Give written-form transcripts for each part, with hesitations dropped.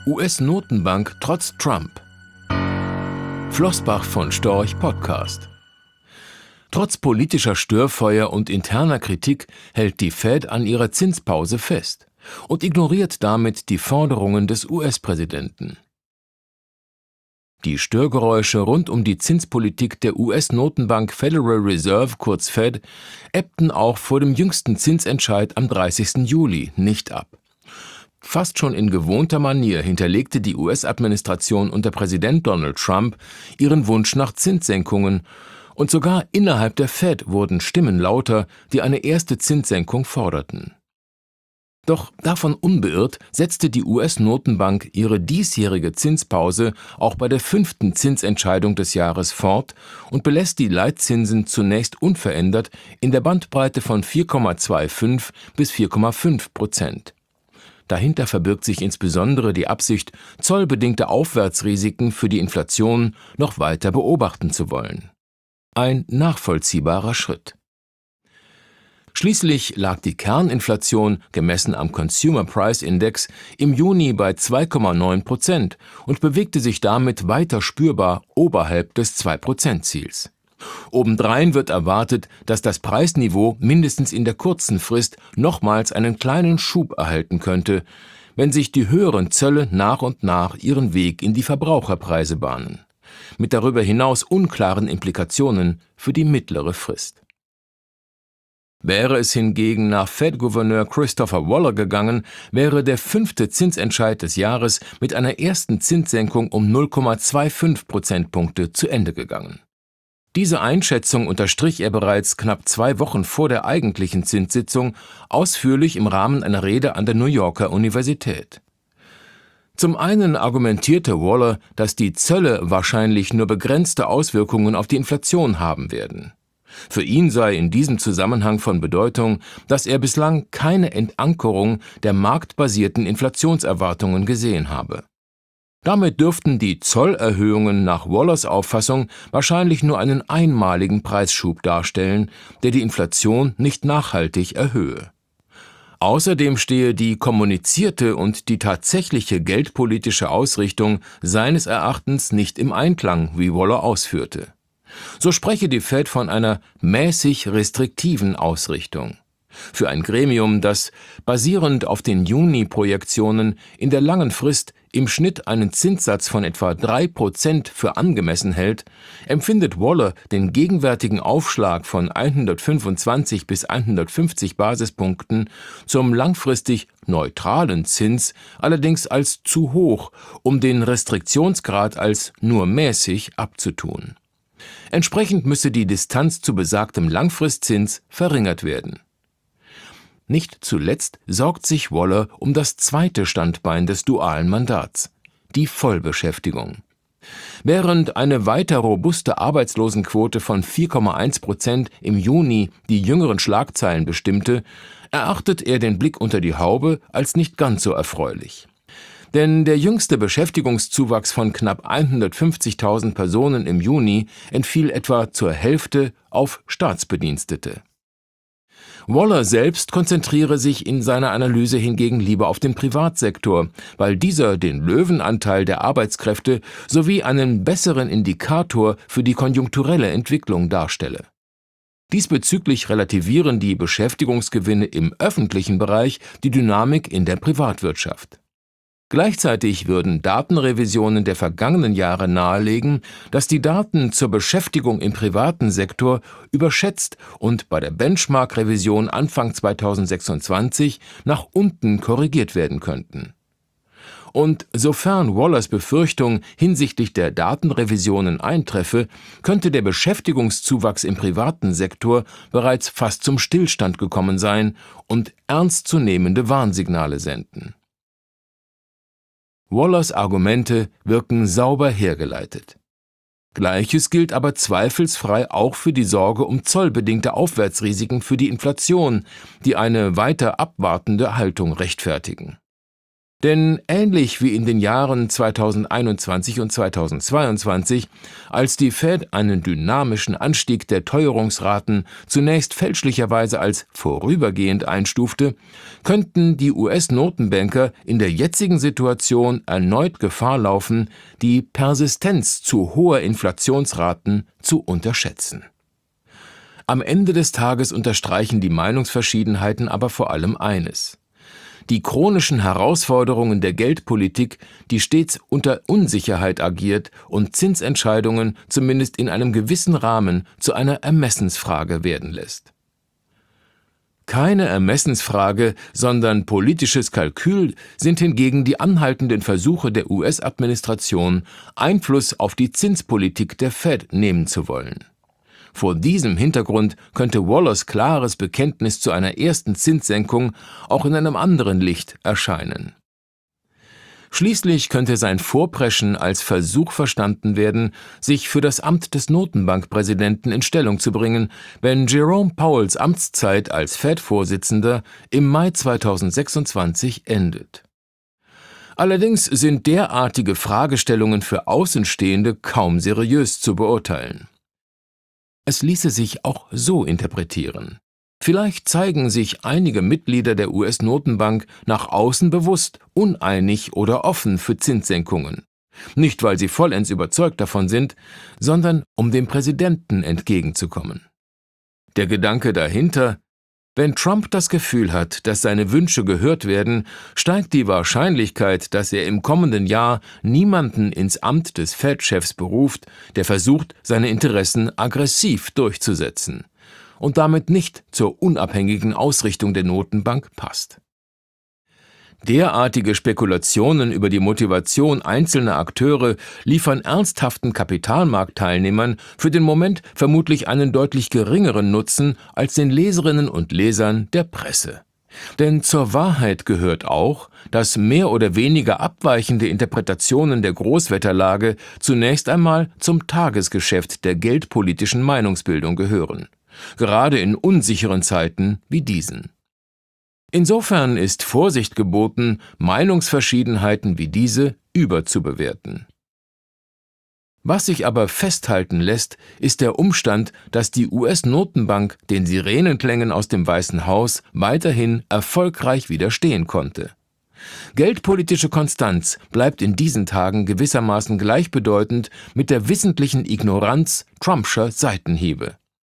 US-Notenbank trotz Trump. Flossbach von Storch Podcast. Trotz politischer Störfeuer und interner Kritik hält die Fed an ihrer Zinspause fest und ignoriert damit die Forderungen des US-Präsidenten. Die Störgeräusche rund um die Zinspolitik der US-Notenbank Federal Reserve, kurz Fed, ebbten auch vor dem jüngsten Zinsentscheid am 30. Juli nicht ab. Fast schon in gewohnter Manier hinterlegte die US-Administration unter Präsident Donald Trump ihren Wunsch nach Zinssenkungen, und sogar innerhalb der Fed wurden Stimmen lauter, die eine erste Zinssenkung forderten. Doch davon unbeirrt setzte die US-Notenbank ihre diesjährige Zinspause auch bei der 5. Zinsentscheidung des Jahres fort und belässt die Leitzinsen zunächst unverändert in der Bandbreite von 4,25 bis 4,5%. Dahinter verbirgt sich insbesondere die Absicht, zollbedingte Aufwärtsrisiken für die Inflation noch weiter beobachten zu wollen. Ein nachvollziehbarer Schritt. Schließlich lag die Kerninflation, gemessen am Consumer Price Index, im Juni bei 2,9% und bewegte sich damit weiter spürbar oberhalb des 2%-Ziels. Obendrein wird erwartet, dass das Preisniveau mindestens in der kurzen Frist nochmals einen kleinen Schub erhalten könnte, wenn sich die höheren Zölle nach und nach ihren Weg in die Verbraucherpreise bahnen, mit darüber hinaus unklaren Implikationen für die mittlere Frist. Wäre es hingegen nach Fed-Gouverneur Christopher Waller gegangen, wäre der 5. Zinsentscheid des Jahres mit einer ersten Zinssenkung um 0,25 Prozentpunkte zu Ende gegangen. Diese Einschätzung unterstrich er bereits knapp 2 Wochen vor der eigentlichen Zinssitzung ausführlich im Rahmen einer Rede an der New Yorker Universität. Zum einen argumentierte Waller, dass die Zölle wahrscheinlich nur begrenzte Auswirkungen auf die Inflation haben werden. Für ihn sei in diesem Zusammenhang von Bedeutung, dass er bislang keine Entankerung der marktbasierten Inflationserwartungen gesehen habe. Damit dürften die Zollerhöhungen nach Wallers Auffassung wahrscheinlich nur einen einmaligen Preisschub darstellen, der die Inflation nicht nachhaltig erhöhe. Außerdem stehe die kommunizierte und die tatsächliche geldpolitische Ausrichtung seines Erachtens nicht im Einklang, wie Waller ausführte. So spreche die Fed von einer mäßig restriktiven Ausrichtung. Für ein Gremium, das, basierend auf den Juni-Projektionen, in der langen Frist im Schnitt einen Zinssatz von etwa 3% für angemessen hält, empfindet Waller den gegenwärtigen Aufschlag von 125 bis 150 Basispunkten zum langfristig neutralen Zins allerdings als zu hoch, um den Restriktionsgrad als nur mäßig abzutun. Entsprechend müsse die Distanz zu besagtem Langfristzins verringert werden. Nicht zuletzt sorgt sich Waller um das zweite Standbein des dualen Mandats, die Vollbeschäftigung. Während eine weiter robuste Arbeitslosenquote von 4,1% im Juni die jüngeren Schlagzeilen bestimmte, erachtet er den Blick unter die Haube als nicht ganz so erfreulich. Denn der jüngste Beschäftigungszuwachs von knapp 150.000 Personen im Juni entfiel etwa zur Hälfte auf Staatsbedienstete. Waller selbst konzentriere sich in seiner Analyse hingegen lieber auf den Privatsektor, weil dieser den Löwenanteil der Arbeitskräfte sowie einen besseren Indikator für die konjunkturelle Entwicklung darstelle. Diesbezüglich relativieren die Beschäftigungsgewinne im öffentlichen Bereich die Dynamik in der Privatwirtschaft. Gleichzeitig würden Datenrevisionen der vergangenen Jahre nahelegen, dass die Daten zur Beschäftigung im privaten Sektor überschätzt und bei der Benchmark-Revision Anfang 2026 nach unten korrigiert werden könnten. Und sofern Wallers Befürchtung hinsichtlich der Datenrevisionen eintreffe, könnte der Beschäftigungszuwachs im privaten Sektor bereits fast zum Stillstand gekommen sein und ernstzunehmende Warnsignale senden. Wallers Argumente wirken sauber hergeleitet. Gleiches gilt aber zweifelsfrei auch für die Sorge um zollbedingte Aufwärtsrisiken für die Inflation, die eine weiter abwartende Haltung rechtfertigen. Denn ähnlich wie in den Jahren 2021 und 2022, als die Fed einen dynamischen Anstieg der Teuerungsraten zunächst fälschlicherweise als vorübergehend einstufte, könnten die US-Notenbanker in der jetzigen Situation erneut Gefahr laufen, die Persistenz zu hoher Inflationsraten zu unterschätzen. Am Ende des Tages unterstreichen die Meinungsverschiedenheiten aber vor allem eines: Die chronischen Herausforderungen der Geldpolitik, die stets unter Unsicherheit agiert und Zinsentscheidungen zumindest in einem gewissen Rahmen zu einer Ermessensfrage werden lässt. Keine Ermessensfrage, sondern politisches Kalkül sind hingegen die anhaltenden Versuche der US-Administration, Einfluss auf die Zinspolitik der Fed nehmen zu wollen. Vor diesem Hintergrund könnte Wallers klares Bekenntnis zu einer ersten Zinssenkung auch in einem anderen Licht erscheinen. Schließlich könnte sein Vorpreschen als Versuch verstanden werden, sich für das Amt des Notenbankpräsidenten in Stellung zu bringen, wenn Jerome Powells Amtszeit als Fed-Vorsitzender im Mai 2026 endet. Allerdings sind derartige Fragestellungen für Außenstehende kaum seriös zu beurteilen. Es ließe sich auch so interpretieren: Vielleicht zeigen sich einige Mitglieder der US-Notenbank nach außen bewusst uneinig oder offen für Zinssenkungen. Nicht, weil sie vollends überzeugt davon sind, sondern um dem Präsidenten entgegenzukommen. Der Gedanke dahinter: Wenn Trump das Gefühl hat, dass seine Wünsche gehört werden, steigt die Wahrscheinlichkeit, dass er im kommenden Jahr niemanden ins Amt des Fed-Chefs beruft, der versucht, seine Interessen aggressiv durchzusetzen und damit nicht zur unabhängigen Ausrichtung der Notenbank passt. Derartige Spekulationen über die Motivation einzelner Akteure liefern ernsthaften Kapitalmarktteilnehmern für den Moment vermutlich einen deutlich geringeren Nutzen als den Leserinnen und Lesern der Presse. Denn zur Wahrheit gehört auch, dass mehr oder weniger abweichende Interpretationen der Großwetterlage zunächst einmal zum Tagesgeschäft der geldpolitischen Meinungsbildung gehören, gerade in unsicheren Zeiten wie diesen. Insofern ist Vorsicht geboten, Meinungsverschiedenheiten wie diese überzubewerten. Was sich aber festhalten lässt, ist der Umstand, dass die US-Notenbank den Sirenenklängen aus dem Weißen Haus weiterhin erfolgreich widerstehen konnte. Geldpolitische Konstanz bleibt in diesen Tagen gewissermaßen gleichbedeutend mit der wissentlichen Ignoranz Trumpscher Seitenhiebe.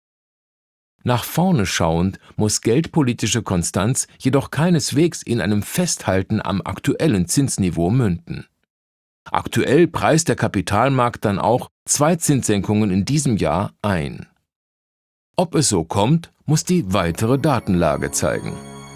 Nach vorne schauend muss geldpolitische Konstanz jedoch keineswegs in einem Festhalten am aktuellen Zinsniveau münden. Aktuell preist der Kapitalmarkt dann auch 2 Zinssenkungen in diesem Jahr ein. Ob es so kommt, muss die weitere Datenlage zeigen.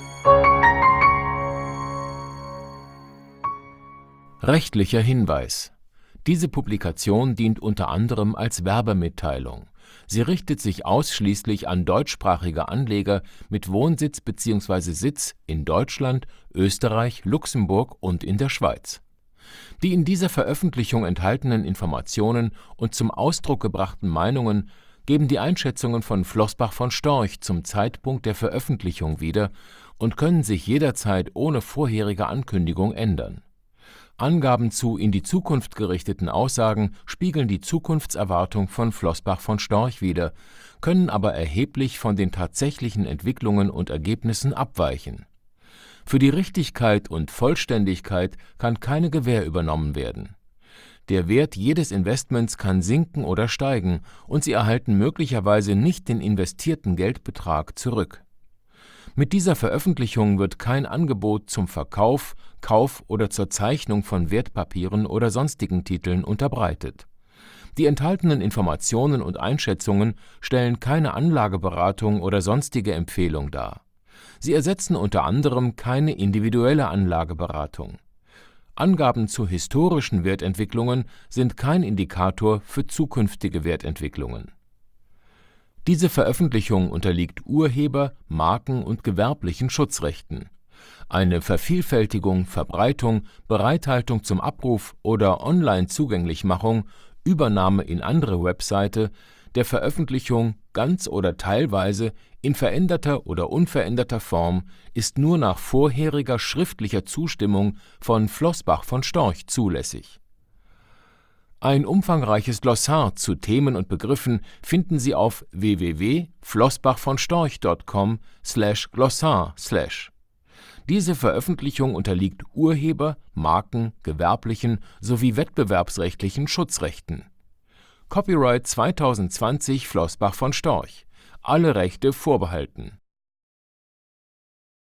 Rechtlicher Hinweis: Diese Publikation dient unter anderem als Werbemitteilung. Sie richtet sich ausschließlich an deutschsprachige Anleger mit Wohnsitz bzw. Sitz in Deutschland, Österreich, Luxemburg und in der Schweiz. Die in dieser Veröffentlichung enthaltenen Informationen und zum Ausdruck gebrachten Meinungen geben die Einschätzungen von Floßbach von Storch zum Zeitpunkt der Veröffentlichung wieder und können sich jederzeit ohne vorherige Ankündigung ändern. Angaben zu in die Zukunft gerichteten Aussagen spiegeln die Zukunftserwartung von Floßbach von Storch wider, können aber erheblich von den tatsächlichen Entwicklungen und Ergebnissen abweichen. Für die Richtigkeit und Vollständigkeit kann keine Gewähr übernommen werden. Der Wert jedes Investments kann sinken oder steigen und Sie erhalten möglicherweise nicht den investierten Geldbetrag zurück. Mit dieser Veröffentlichung wird kein Angebot zum Verkauf, Kauf oder zur Zeichnung von Wertpapieren oder sonstigen Titeln unterbreitet. Die enthaltenen Informationen und Einschätzungen stellen keine Anlageberatung oder sonstige Empfehlung dar. Sie ersetzen unter anderem keine individuelle Anlageberatung. Angaben zu historischen Wertentwicklungen sind kein Indikator für zukünftige Wertentwicklungen. Diese Veröffentlichung unterliegt Urheber-, Marken- und gewerblichen Schutzrechten. Eine Vervielfältigung, Verbreitung, Bereithaltung zum Abruf oder Online-Zugänglichmachung, Übernahme in andere Webseite, der Veröffentlichung ganz oder teilweise in veränderter oder unveränderter Form ist nur nach vorheriger schriftlicher Zustimmung von Floßbach von Storch zulässig. Ein umfangreiches Glossar zu Themen und Begriffen finden Sie auf www.floßbachvonstorch.com/Glossar/. Diese Veröffentlichung unterliegt Urheber-, Marken-, gewerblichen sowie wettbewerbsrechtlichen Schutzrechten. Copyright 2020 Floßbach von Storch. Alle Rechte vorbehalten